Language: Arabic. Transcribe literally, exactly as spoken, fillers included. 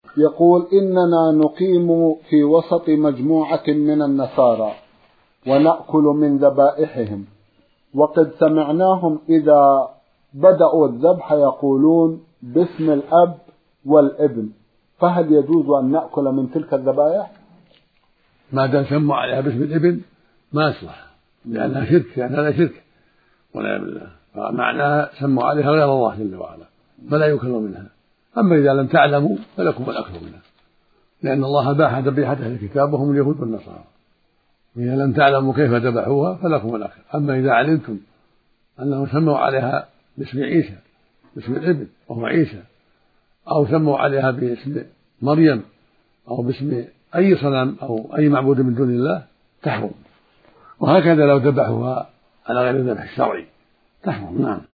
يقول: إننا نقيم في وسط مجموعة من النصارى ونأكل من ذبائحهم، وقد سمعناهم إذا بدأوا الذبح يقولون باسم الأب والابن، فهل يجوز أن نأكل من تلك الذبائح؟ ما دام سموا عليها باسم الابن ما يصلح، لأنها شرك، لأنها شرك والعياذ بالله، معناها سموا عليها غير الله جل وعلا فلا يؤكل منها. أما إذا لم تعلموا فلكم الأكل منها، لأن الله باح ذبيحة أهل الكتاب وهم اليهود والنصارى، إذا لم تعلموا كيف ذبحوها فلكم الأكل. أما إذا علمتم أنهم سموا عليها باسم عيسى باسم الابن وهو عيسى، أو سموا عليها باسم مريم أو باسم أي صنم أو أي معبود من دون الله تحرم. وهكذا لو ذبحوها على غير الذبح الشرعي تحرم. نعم.